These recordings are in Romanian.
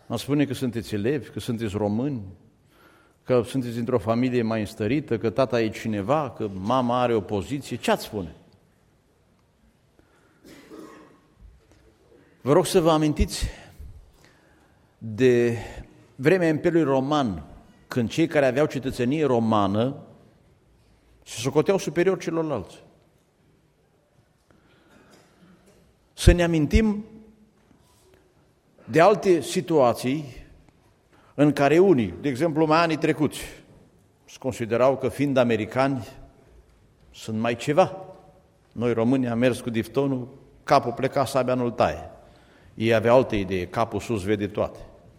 Am spune că sunteți elevi, că sunteți români, că sunteți dintr-o familie mai înstărită, că tata e cineva, că mama are o poziție. Ce ați spune? Vă rog să vă amintiți de vremea Imperiului Roman, când cei care aveau cetățenie romană se socoteau superior celorlalți. Să ne amintim de alte situații în care unii, de exemplu mai anii trecuți, se considerau că fiind americani sunt mai ceva. Noi românii am mers cu diftonul, capul pleca, sabia nu-l taie. Ei aveau alte idee, capul sus vede toate.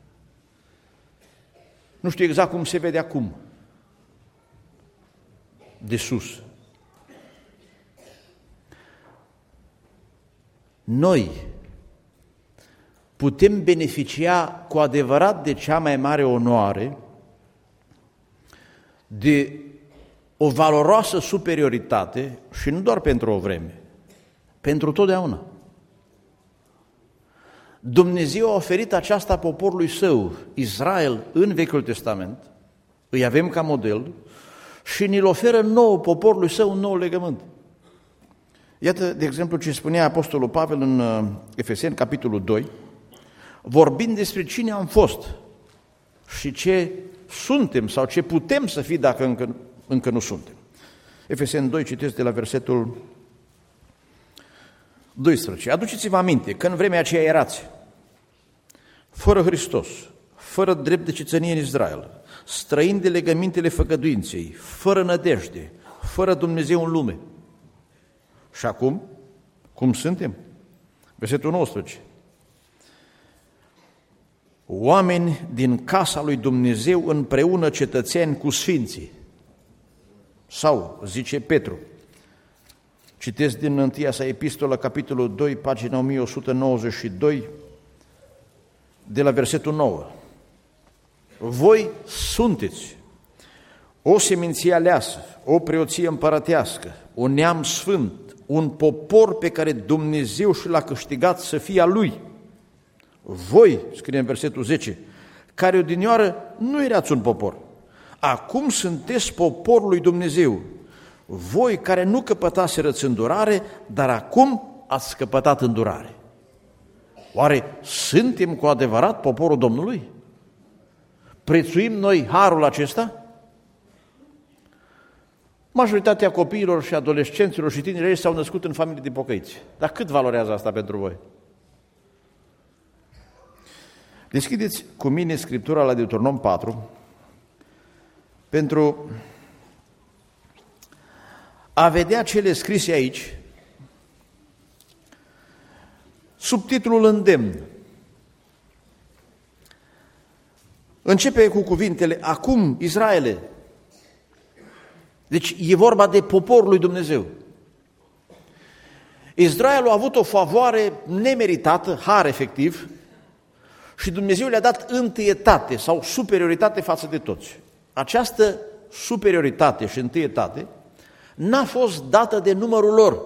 Nu știu exact cum se vede acum, de sus. Noi putem beneficia cu adevărat de cea mai mare onoare, de o valoroasă superioritate și nu doar pentru o vreme, pentru totdeauna. Dumnezeu a oferit aceasta poporului său, Israel, în Vechiul Testament, îi avem ca model și ni-l oferă nouă poporului său un nou legământ. Iată, de exemplu, ce spunea Apostolul Pavel în Efeseni, capitolul 2, vorbind despre cine am fost și ce suntem sau ce putem să fim dacă încă nu suntem. Efeseni 2, citesc de la versetul 12. Aduceți-vă aminte că în vremea aceea erați fără Hristos, fără drept de cetățenie în Israel, străini de legămintele făgăduinței, fără nădejde, fără Dumnezeu în lume. Și acum, cum suntem? Versetul 19. Oameni din casa lui Dumnezeu împreună cetățeni cu sfinții. Sau, zice Petru, citesc din întâia sa epistolă, capitolul 2, pagina 1192, de la versetul 9. Voi sunteți o seminție aleasă, o preoție împărătească, un neam sfânt, un popor pe care Dumnezeu și l-a câștigat să fie a Lui. Voi, scrie în versetul 10, care odinioară nu erați un popor, acum sunteți poporul lui Dumnezeu. Voi care nu căpătaserăți îndurare, dar acum ați căpătat îndurare. Oare suntem cu adevărat poporul Domnului? Prețuim noi harul acesta? Majoritatea copiilor și adolescenților și tinerilor s-au născut în familii de pocăiți. Dar cât valorează asta pentru voi? Deschideți cu mine Scriptura la Deuteronom 4 pentru a vedea cele scrise aici sub titlul îndemn. Începe cu cuvintele, acum, Israele. Deci e vorba de poporul lui Dumnezeu. Israelul a avut o favoare nemeritată, har efectiv, și Dumnezeu le-a dat întâietate sau superioritate față de toți. Această superioritate și întâietate n-a fost dată de numărul lor.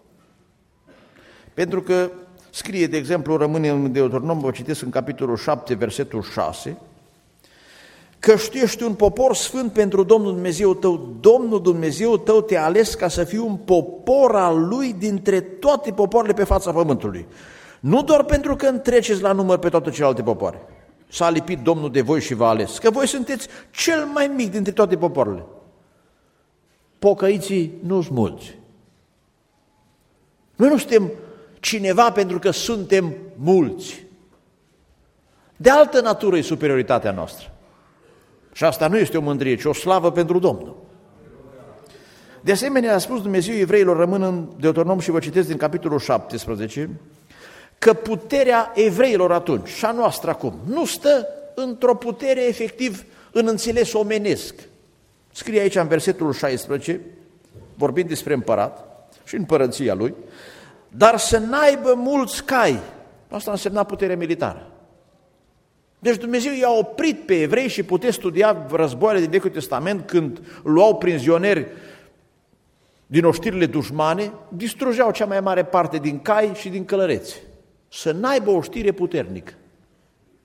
Pentru că scrie, de exemplu, rămâne în Deuteronom, vă citesc în capitolul 7, versetul 6, că tu ești un popor sfânt pentru Domnul Dumnezeu tău. Domnul Dumnezeu tău te-a ales ca să fii un popor al Lui dintre toate popoarele pe fața pământului. Nu doar pentru că întreceți la număr pe toate celelalte popoare. S-a lipit Domnul de voi și v-a ales, că voi sunteți cel mai mic dintre toate popoarele. Pocăiții nu sunt mulți. Noi nu suntem cineva pentru că suntem mulți. De altă natură e superioritatea noastră. Și asta nu este o mândrie, ci o slavă pentru Domnul. De asemenea, a spus Dumnezeu evreilor, rămân în Deuteronom și vă citesc din capitolul 17, că puterea evreilor atunci și a noastră acum nu stă într-o putere efectiv în înțeles omenesc. Scrie aici în versetul 16, vorbind despre împărat și împărăția lui, dar să n-aibă mulți cai. Asta însemna puterea militară. Deci Dumnezeu i-a oprit pe evrei și puteți studia războaiele din Vechiul Testament când luau prizonieri din oștirile dușmane, distrugeau cea mai mare parte din cai și din călăreți. Să n-aibă o știre puternică.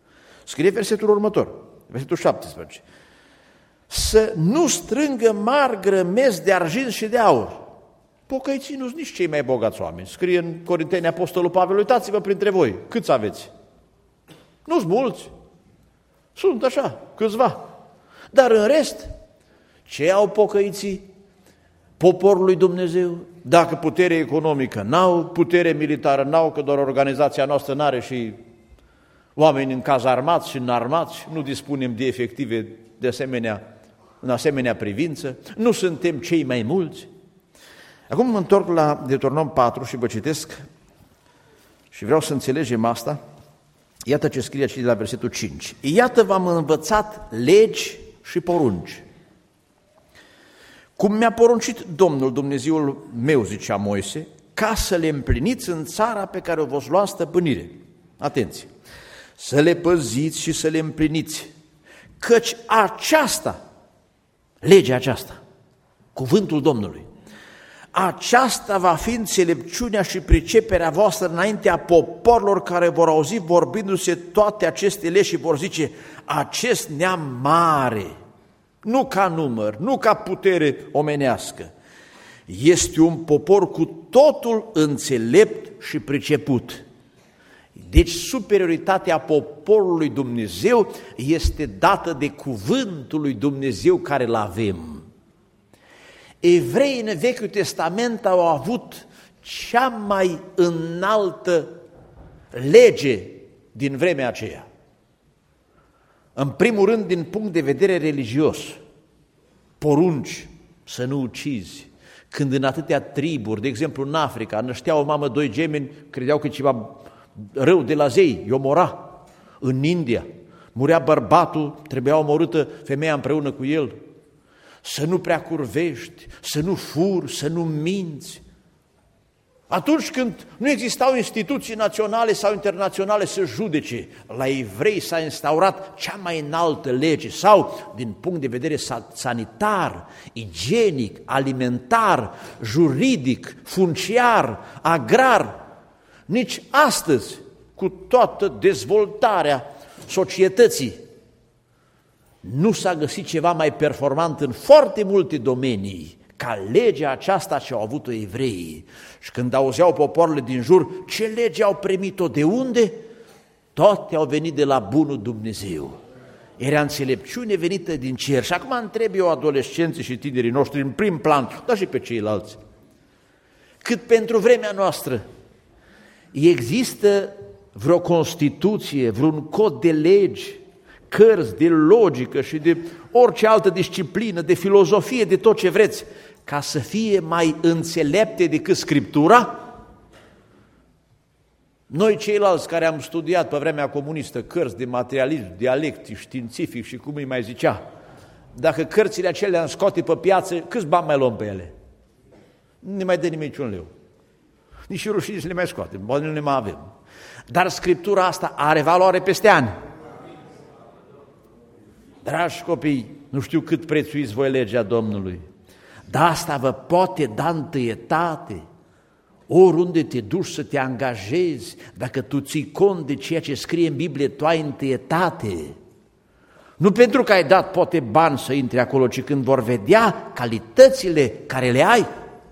Scrie versetul următor, versetul 17. Să nu strângă mari grămezi de argint și de aur. Pocăiții nu sunt nici cei mai bogați oameni. Scrie în Corinteni Apostolul Pavel, uitați-vă printre voi, câți aveți? Nu-s mulți, sunt așa, câțiva. Dar în rest, ce au pocăiții? Poporul lui Dumnezeu, dacă putere economică n-au, putere militară n-au, că doar organizația noastră n-are și oameni în cazarmați și înarmați, nu dispunem de efective de asemenea, în asemenea privință, nu suntem cei mai mulți. Acum mă întorc la Deuteronom 4 și vă citesc și vreau să înțelegem asta. Iată ce scrie aici de la versetul 5. Iată v-am învățat legi și porunci. Cum mi-a poruncit Domnul Dumnezeul meu, zicea Moise, ca să le împliniți în țara pe care o voți lua în stăpânire. Atenție! Să le păziți și să le împliniți, căci aceasta, legea aceasta, cuvântul Domnului, aceasta va fi înțelepciunea și priceperea voastră înaintea poporilor care vor auzi vorbindu-se toate aceste legi și vor zice, acest neam mare, nu ca număr, nu ca putere omenească, este un popor cu totul înțelept și priceput. Deci superioritatea poporului Dumnezeu este dată de cuvântul lui Dumnezeu care îl avem. Evreii în Vechiul Testament au avut cea mai înaltă lege din vremea aceea. În primul rând, din punct de vedere religios, porunci să nu ucizi. Când în atâtea triburi, de exemplu în Africa, năștea o mamă, doi gemeni, credeau că ceva rău de la zei, îi omora. În India, murea bărbatul, trebuia omorâtă femeia împreună cu el. Să nu prea curvești, să nu furi, să nu minți. Atunci când nu existau instituții naționale sau internaționale să judece, la evrei s-a instaurat cea mai înaltă lege sau, din punct de vedere sanitar, igienic, alimentar, juridic, funciar, agrar. Nici astăzi, cu toată dezvoltarea societății, nu s-a găsit ceva mai performant în foarte multe domenii ca legea aceasta ce au avut-o evreii. Și când auzeau popoarele din jur, ce lege au primit-o, de unde? Toate au venit de la bunul Dumnezeu. Era înțelepciune venită din cer. Și acum întreb eu adolescenții și tinerii noștri în prim plan, dar și pe ceilalți, cât pentru vremea noastră există vreo Constituție, vreun cod de legi, cărți de logică și de orice altă disciplină, de filozofie, de tot ce vreți, ca să fie mai înțelepte decât Scriptura? Noi ceilalți care am studiat pe vremea comunistă cărți de materialism, dialectic, științific și cum îi mai zicea, dacă cărțile acelea am scoate pe piață, câți bani mai luăm pe ele? Nu ne mai dă nimeni niciun leu. Nici și rușine să le mai scoatem, poate nu le mai avem. Dar Scriptura asta are valoare peste ani. Dragi copii, nu știu cât prețuiți voi legea Domnului, dar asta vă poate da întâietate. Oriunde te duci să te angajezi, dacă tu ții cont de ceea ce scrie în Biblie, tu ai întâietate. Nu pentru că ai dat poate bani să intri acolo, ci când vor vedea calitățile care le ai.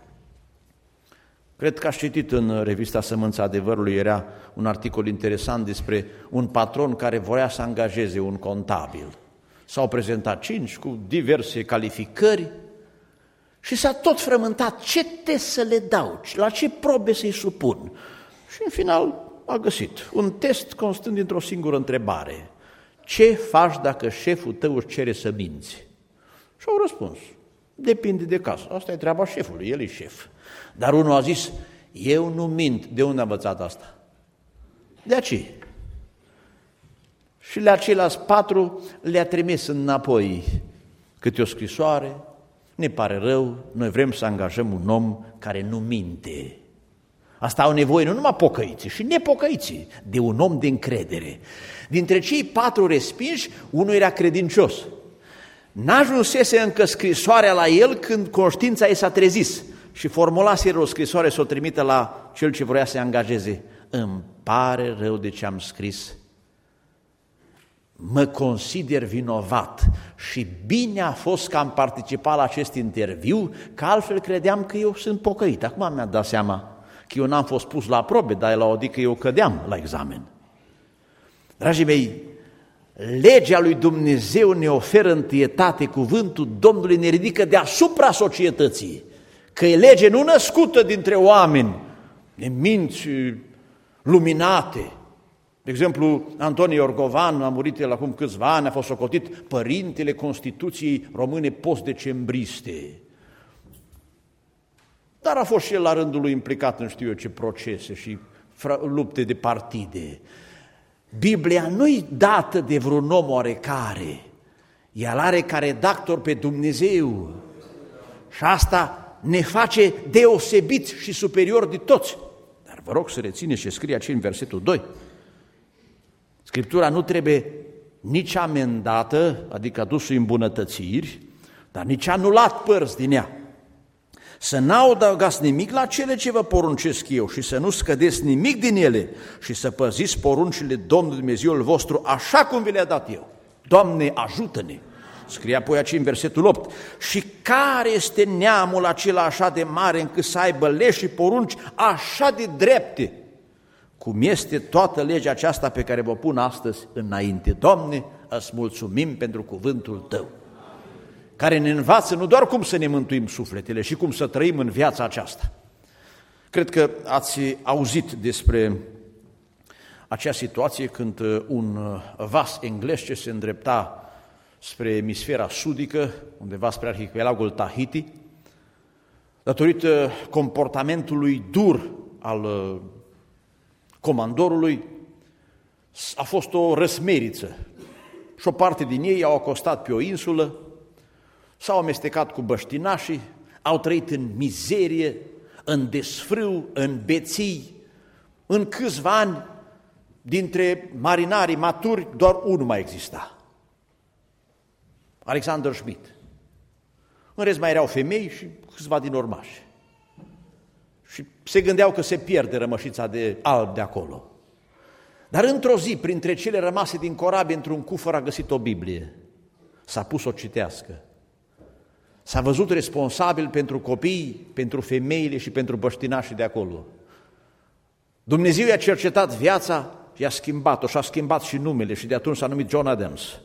Cred că ați citit în revista Sămânța Adevărului, era un articol interesant despre un patron care voia să angajeze un contabil. S-au prezentat 5 cu diverse calificări și s-a tot frământat ce test să le dau, la ce probe să-i supun. Și în final a găsit un test constând dintr-o singură întrebare. Ce faci dacă șeful tău își cere să minți? Și au răspuns, depinde de caz, asta e treaba șefului, el e șef. Dar unul a zis, eu nu mint. De unde a învățat asta? De aceea. Și la ceilalți 4 le-a trimis înapoi câte o scrisoare, ne pare rău, noi vrem să angajăm un om care nu minte. Asta au nevoie nu numai pocăiții și nepocăiții, de un om de încredere. Dintre cei 4 respinși, unul era credincios. N-ajunsese încă scrisoarea la el când conștiința ei s-a trezis și formulase o scrisoare să o trimită la cel ce vrea să-i angajeze. Îmi pare rău de ce am scris. mă consider vinovat și bine a fost că am participat la acest interviu, că altfel credeam că eu sunt pocăit. Acum mi-am dat seama că eu n-am fost pus la probe, dar la odică eu cădeam la examen. Dragii mei, legea lui Dumnezeu ne oferă întâietate, cuvântul Domnului ne ridică deasupra societății, că e lege nu născută dintre oameni, de minți luminate. De exemplu, Antonie Iorgovan a murit el acum câțiva ani, a fost socotit părintele Constituției române post-decembriste. Dar a fost și el la rândul lui implicat în știu eu ce procese și lupte de partide. Biblia nu-i dată de vreun om oarecare, el are ca redactor pe Dumnezeu și asta ne face deosebiți și superior de toți. Dar vă rog să rețineți ce scrie aici în versetul 2. Scriptura nu trebuie nici amendată, adică adusă îmbunătățiri, dar nici anulat părți din ea. Să n-adăugați nimic la cele ce vă poruncesc eu și să nu scădeți nimic din ele și să păziți poruncile Domnului Dumnezeul vostru așa cum vi le-a dat eu. Doamne, ajută-ne! Scrie apoi aici în versetul 8. Și care este neamul acela așa de mare încât să aibă legi și porunci așa de drepte, cum este toată legea aceasta pe care vă pun astăzi înainte. Doamne, îți mulțumim pentru cuvântul Tău, care ne învață nu doar cum să ne mântuim sufletele, și cum să trăim în viața aceasta. Cred că ați auzit despre acea situație când un vas englez ce se îndrepta spre emisfera sudică, undeva spre arhipelagul Tahiti, datorită comportamentului dur al comandorului, a fost o răsmeriță și o parte din ei au acostat pe o insulă, s-au amestecat cu băștinașii, au trăit în mizerie, în desfrâu, în beții. În câțiva ani, dintre marinarii maturi, doar unul mai exista. Alexander Schmidt. În rest mai erau femei și câțiva din urmași. Și se gândeau că se pierde rămășița de alb de acolo. Dar într-o zi, printre cele rămase din corabie, într-un cufăr a găsit o Biblie. S-a pus să o citească. S-a văzut responsabil pentru copii, pentru femeile și pentru băștinașii de acolo. Dumnezeu i-a cercetat viața, i-a schimbat-o și a schimbat și numele și de atunci s-a numit John Adams.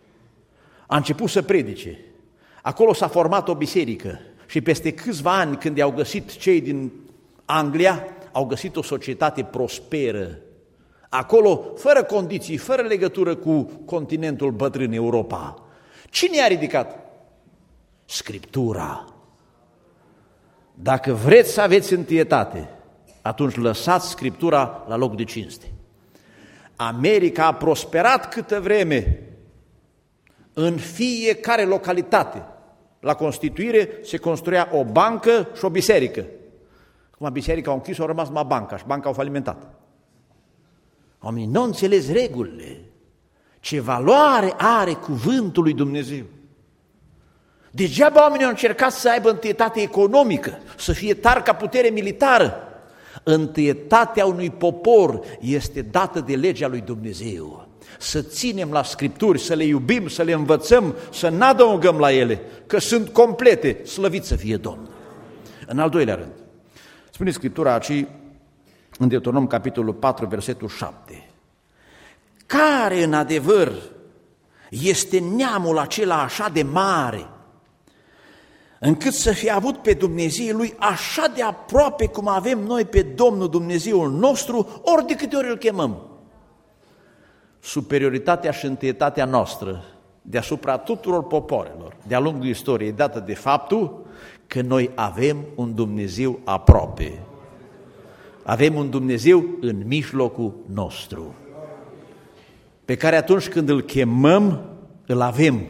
A început să predice. Acolo s-a format o biserică și peste câțiva ani, când i-au găsit cei din Anglia, au găsit o societate prosperă. Acolo, fără condiții, fără legătură cu continentul bătrân Europa. Cine i-a ridicat? Scriptura. Dacă vreți să aveți întâietate, atunci lăsați Scriptura la loc de cinste. America a prosperat câtă vreme. În fiecare localitate, la Constituire, se construia o bancă și o biserică. Acum biserica au închis, au rămas numai banca și banca au falimentat. Oamenii nu înțeles regulile. Ce valoare are cuvântul lui Dumnezeu. Degeaba oamenii au încercat să aibă întâietate economică, să fie tari ca putere militară. Întâietatea unui popor este dată de legea lui Dumnezeu. Să ținem la Scripturi, să le iubim, să le învățăm, să n-adăugăm la ele, că sunt complete, slăvit să fie Domnul. În al doilea rând, spune Scriptura aici, în Deuteronom, capitolul 4, versetul 7, care în adevăr este neamul acela așa de mare, încât să fie avut pe Dumnezeu lui așa de aproape cum avem noi pe Domnul Dumnezeul nostru, ori de câte ori îl chemăm. Superioritatea și întâietatea noastră deasupra tuturor popoarelor de-a lungul istoriei dată de faptul că noi avem un Dumnezeu aproape. Avem un Dumnezeu în mijlocul nostru, pe care atunci când îl chemăm, îl avem.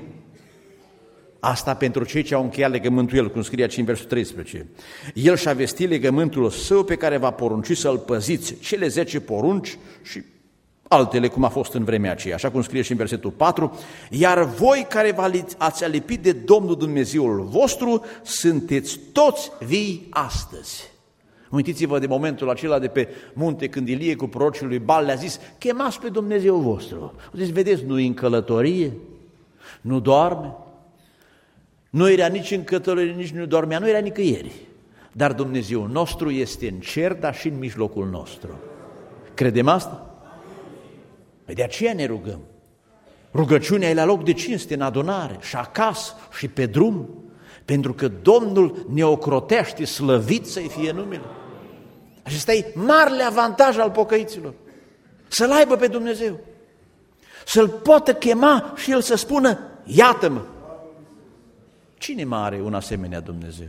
Asta pentru cei ce au încheiat legământul El, cum scrie aici în versul 13. El și-a vestit legământul Său pe care va porunci să-l păziți, cele 10 porunci și altele cum a fost în vremea aceea, așa cum scrie și în versetul 4, iar voi care ați alipit de Domnul Dumnezeul vostru, sunteți toți vii astăzi. Amintiți-vă de momentul acela de pe munte când Ilie cu prorocii lui Baal le-a zis: chemați pe Dumnezeu vostru. Deci, vedeți, nu-i în călătorie, nu doarme, nu era nici în călătorie, nici nu dormea, nu era nicăieri. Dar Dumnezeu nostru este în cer, dar și în mijlocul nostru. Credem asta? De aceea ne rugăm. Rugăciunea e la loc de cinste, în adunare, și acasă, și pe drum, pentru că Domnul ne ocrotește, slăvit să-i fie numele. Acesta e marele avantaj al pocăiților. Să-L aibă pe Dumnezeu, să-L poată chema și El să spună: iată-mă. Cine mai are un asemenea Dumnezeu?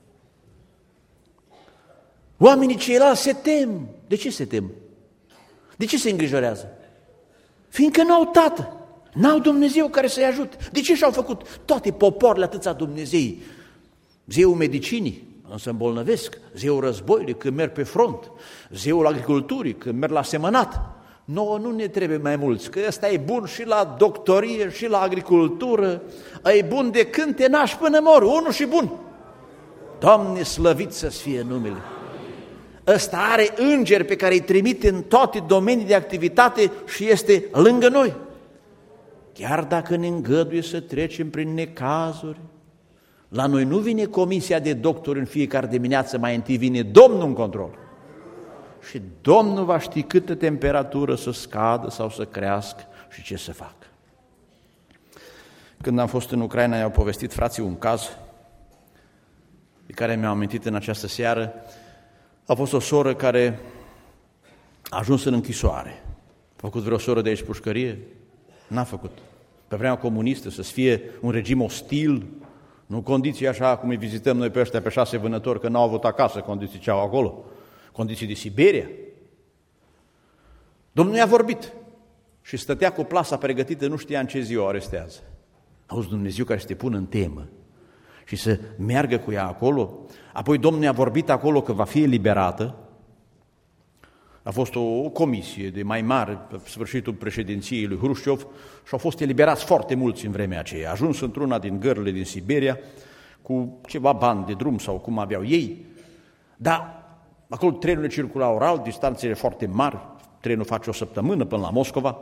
Oamenii ceilalți se tem. De ce se tem? De ce se îngrijorează? Fiindcă n-au tată, n-au Dumnezeu care să-i ajute. De ce și-au făcut toate popoarele atâția Dumnezei? Zeul medicinii, însă îmbolnăvesc, zeul războiului când merg pe front, zeul agriculturii când merg la semănat. Nouă nu ne trebuie mai mulți, că ăsta e bun și la doctorie și la agricultură, e bun de când te naști până mori, unul și bun. Doamne, slăvit să-ți fie numele! Ăsta are îngeri pe care îi trimite în toate domenii de activitate și este lângă noi. Chiar dacă ne îngăduie să trecem prin necazuri, la noi nu vine comisia de doctori în fiecare dimineață, mai întâi vine Domnul în control. Și Domnul va ști câtă temperatură să scadă sau să crească și ce să facă. Când am fost în Ucraina, i-au povestit frații un caz de care mi-am amintit în această seară. A fost o soră care a ajuns în închisoare. A făcut vreo soră de aici pușcărie? N-a făcut. Pe vremea comunistă să fie un regim ostil, nu condiții așa cum îi vizităm noi pe ăștia, pe 6 vânători, că n-au avut acasă condiții ce au acolo, condiții de Siberia. Domnul i-a vorbit și stătea cu plasa pregătită, nu știa în ce zi o arestează. Auzi, Dumnezeu care să te pună în temă și să meargă cu ea acolo. Apoi Domnul i-a vorbit acolo că va fi eliberată. A fost o comisie de mai mare pe sfârșitul președinției lui Hrușciov și au fost eliberați foarte mulți în vremea aceea. A ajuns într-una din gările din Siberia cu ceva bani de drum sau cum aveau ei, dar acolo trenurile circulau oral, distanțele foarte mari, trenul face o săptămână până la Moscova.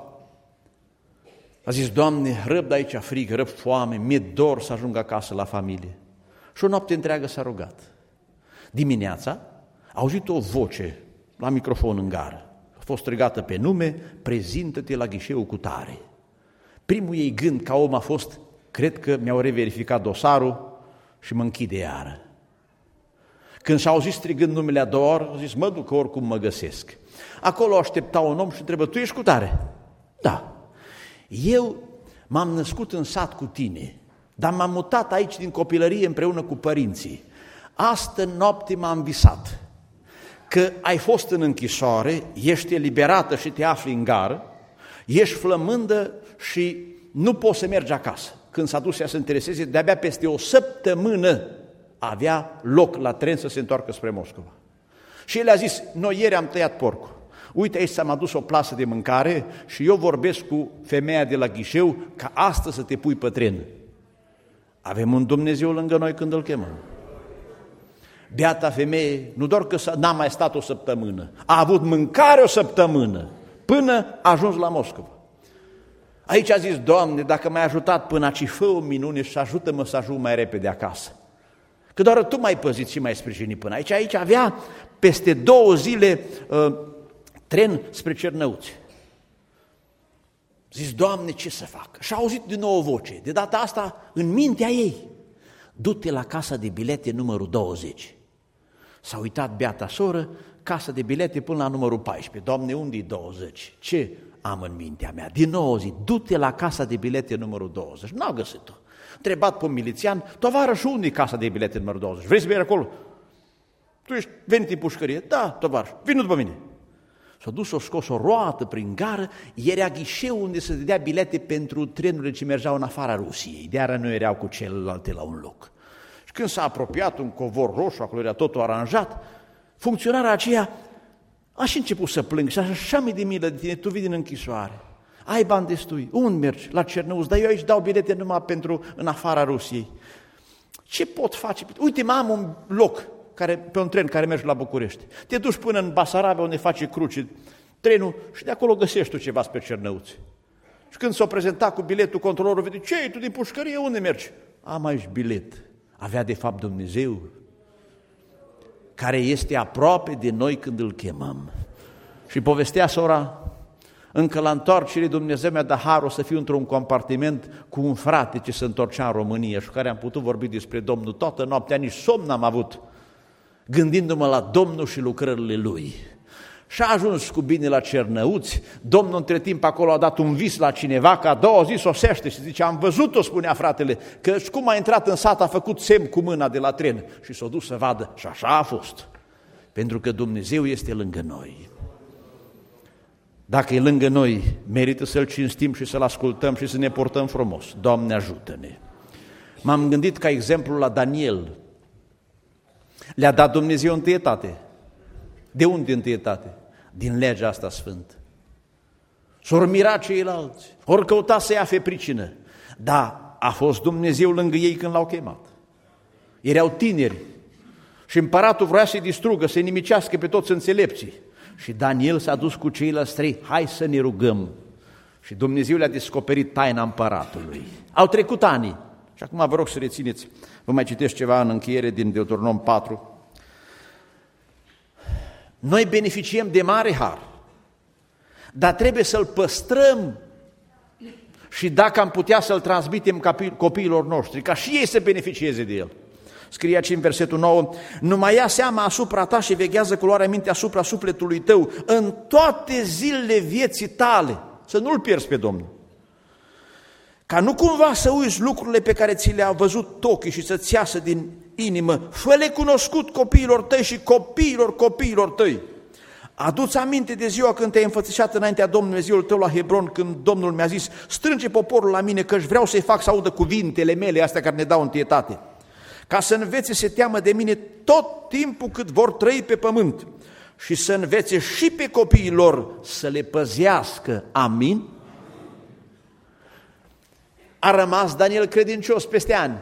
A zis: Doamne, răb de aici frig, răb foame, mi-e dor să ajung acasă la familie. Și o noapte întreagă s-a rugat. Dimineața a auzit o voce la microfon în gară. A fost strigată pe nume: prezintă-te la ghișeul cu tare. Primul ei gând ca om a fost: cred că mi-au reverificat dosarul și mă închide iară. Când s-a auzit strigând numele a doua oră, a zis: mă duc, că oricum mă găsesc. Acolo aștepta un om și întrebă: tu ești cu tare? Da. Eu m-am născut în sat cu tine, dar m-am mutat aici din copilărie împreună cu părinții. Astă noapte m-am visat că ai fost în închisoare, ești eliberată și te afli în gară, ești flămândă și nu poți să mergi acasă. Când s-a dus ea să intereseze, de-abia peste o săptămână avea loc la tren să se întoarcă spre Moscova. Și el a zis: noi ieri am tăiat porcul. Uite, aici s-a adus o plasă de mâncare și eu vorbesc cu femeia de la ghișeu ca astăzi să te pui pe tren. Avem un Dumnezeu lângă noi când îl chemăm. Beata femeie, nu doar că n-a mai stat o săptămână, a avut mâncare o săptămână până a ajuns la Moscova. Aici a zis: Doamne, dacă m-ai ajutat până aici, fă o minune și ajută-mă să ajung mai repede acasă. Că doar tu m-ai păzit și m-ai sprijinit până aici. Aici avea peste 2 zile tren spre Cernăuți. Zis: Doamne, ce să fac? Și a auzit din nou o voce, de data asta în mintea ei: du-te la casa de bilete numărul 20. S-a uitat beata soră, casa de bilete până la numărul 14. Doamne, unde-i 20? Ce am în mintea mea? Din nou zi: du-te la casa de bilete numărul 20. N-a găsit-o. Întrebat pe un milițian: tovarăș, unde-i casa de bilete numărul 20? Vrei să mergi acolo? Tu ești venit în pușcărie? Da, tovarăș, vină după mine. S-a dus, s-a scos o roată prin gară, era ghișeu unde se dădea bilete pentru trenurile ce mergeau în afara Rusiei, de-aia nu erau cu celelalte la un loc. Și când s-a apropiat un covor roșu, acolo era totul aranjat, funcționarea aceea a și început să plâng și așa mi de milă de tine, tu vii din închisoare, ai bani destui, unde mergi? La Cernăuți, dar eu aici dau bilete numai pentru în afara Rusiei. Ce pot face? Uite, am un loc pe un tren care merge la București. Te duci până în Basarabia unde face cruce trenul și de acolo găsești tu ceva spre Cernăuți. Și când s-o prezenta cu biletul, controlorul vede, ce tu din pușcărie, unde mergi? Am aici bilet. Avea de fapt Dumnezeu, care este aproape de noi când îl chemăm. Și povestea sora, încă la întoarcere Dumnezeu mi-a dat harul să fiu într-un compartiment cu un frate ce se întorcea în România și cu care am putut vorbi despre Domnul toată noaptea, nici somn n-am avut, gândindu-mă la Domnul și lucrările Lui. Și a ajuns cu bine la Cernăuți, Domnul între timp acolo a dat un vis la cineva, că a doua zi sosește și zice, am văzut-o, spunea fratele, că cum a intrat în sat a făcut semn cu mâna de la tren și s-a dus să vadă și așa a fost, pentru că Dumnezeu este lângă noi. Dacă e lângă noi, merită să-L cinstim și să-L ascultăm și să ne portăm frumos. Doamne, ajută-ne! M-am gândit ca exemplu la Daniel. Le-a dat Dumnezeu întâietate. De unde întâietate? Din legea asta sfântă. S-or mira ceilalți, ori căuta să ia pricină, dar a fost Dumnezeu lângă ei când l-au chemat. Erau tineri și împăratul vrea să-i distrugă, să-i nimicească pe toți înțelepții. Și Daniel s-a dus cu ceilalți trei, hai să ne rugăm. Și Dumnezeu le-a descoperit taina împăratului. Au trecut ani. Și acum vă rog să rețineți, vă mai citesc ceva în încheiere din Deuteronom 4. Noi beneficiem de mare har, dar trebuie să-l păstrăm și dacă am putea să-l transmitem copiilor noștri, ca și ei să beneficieze de el. Scrie aici în versetul 9, numai ia seama asupra ta și veghează cu luarea minte asupra sufletului tău în toate zilele vieții tale, să nu-L pierzi pe Domnul. Ca nu cumva să uiți lucrurile pe care ți le-a văzut ochii și să-ți iasă din inimă, fă-le cunoscut copiilor tăi și copiilor tăi. Adu-ți aminte de ziua când te-ai înfățișat înaintea Domnului Dumnezeul tău la Hebron, când Domnul mi-a zis, strânge poporul la mine că-și vreau să-i fac să audă cuvintele mele, astea care ne dau întâietate, ca să învețe să teamă de mine tot timpul cât vor trăi pe pământ și să învețe și pe copiii lor să le păzească. Amin? A rămas Daniel credincios peste ani.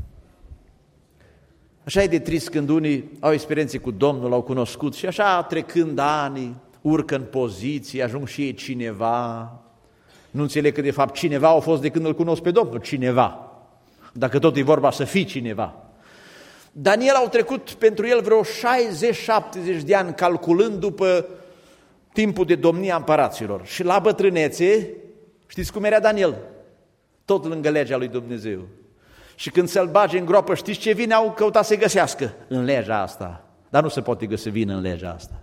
Așa e de trist când unii au experiențe cu Domnul, l-au cunoscut și așa trecând ani, urcă în poziție, ajung și ei cineva. Nu înțeleg că de fapt cineva au fost de când îl cunosc pe Domnul, cineva. Dacă tot e vorba să fii cineva. Daniel au trecut pentru el vreo 60-70 de ani, calculând după timpul de domnia împăraților. Și la bătrânețe, știți cum era Daniel? Tot lângă legea lui Dumnezeu. Și când să-l bage în groapă, știți ce vine au căutat să găsească? În legea asta. Dar nu se poate găsi vină în legea asta.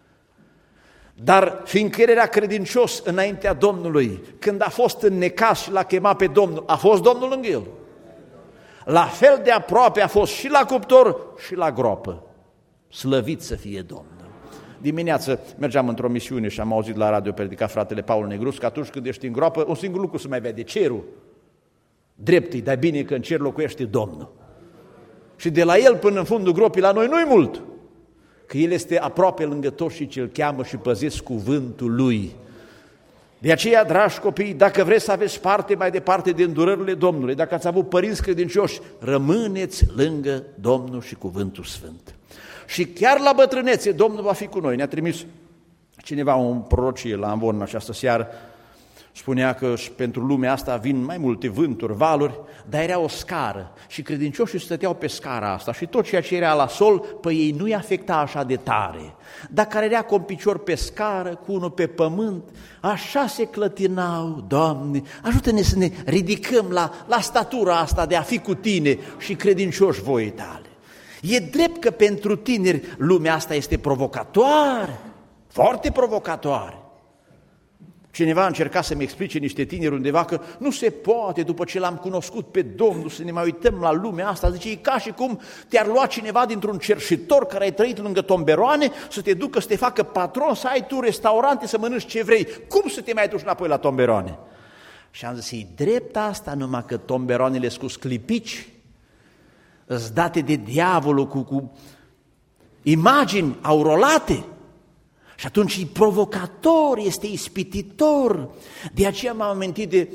Dar fiindcă el era credincios înaintea Domnului, când a fost în necaz și l-a chemat pe Domnul, a fost Domnul lângă el. La fel de aproape a fost și la cuptor și la groapă. Slăvit să fie Domnul. Dimineață mergeam într-o misiune și am auzit la radio predica fratele Paul Negrus că atunci când ești în groapă, un singur lucru se mai vede, cerul. Drept, dar bine că în cer locuiește Domnul. Și de la el până în fundul gropii la noi nu-i mult, că el este aproape lângă toți și ce-l cheamă și păzesc cuvântul lui. De aceea, dragi copii, dacă vreți să aveți parte mai departe de îndurările Domnului, dacă ați avut părinți credincioși, rămâneți lângă Domnul și cuvântul sfânt. Și chiar la bătrânețe, Domnul va fi cu noi. Ne-a trimis cineva un prorocie la Amvon în această seară, spunea că și pentru lumea asta vin mai multe vânturi, valuri, dar era o scară și credincioșii stăteau pe scara asta și tot ceea ce era la sol, pe ei nu-i afecta așa de tare. Dar care era cu un picior pe scară, cu unul pe pământ, așa se clătinau. Doamne, ajută-ne să ne ridicăm la statura asta de a fi cu Tine și credincioși voii Tale. E drept că pentru tineri lumea asta este provocatoare, foarte provocatoare. Cineva a încercat să-mi explice niște tineri undeva că nu se poate, după ce l-am cunoscut pe Domnul, să ne mai uităm la lumea asta. Zice, e ca și cum te-ar lua cineva dintr-un cerșitor care ai trăit lângă tomberoane, să te ducă să te facă patron, să ai tu restaurante, să mănânci ce vrei. Cum să te mai duci înapoi la tomberoane? Și am zis, e drept asta, numai că tomberoanele sunt cu sclipici, îți date de diavolul cu imagini aurolate. Și atunci e provocator, este ispititor. De aceea m-am amintit de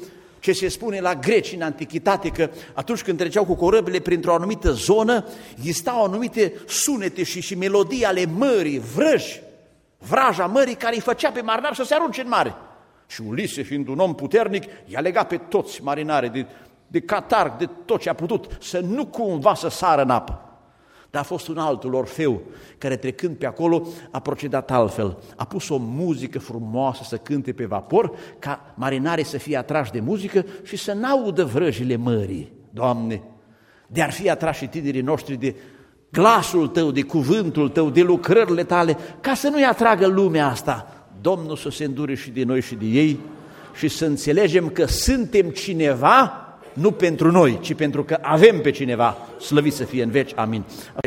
ce se spune la greci în antichitate, că atunci când treceau cu corăbile printr-o anumită zonă, existau anumite sunete și melodii ale mării, vraja mării, care îi făcea pe marinari să se arunce în mare. Și Ulise, fiind un om puternic, i-a legat pe toți marinarii de catarg, de tot ce a putut, să nu cumva să sară în apă. Dar a fost un altul, Orfeu, care trecând pe acolo a procedat altfel. A pus o muzică frumoasă să cânte pe vapor, ca marinarii să fie atrași de muzică și să n-audă vrăjile mării. Doamne, de-ar fi atrași și tinerii noștri de glasul Tău, de cuvântul Tău, de lucrările Tale, ca să nu-i atragă lumea asta. Domnul să se îndure și de noi și de ei și să înțelegem că suntem cineva, nu pentru noi, ci pentru că avem pe cineva. Slăvit să fie în veci. Amin.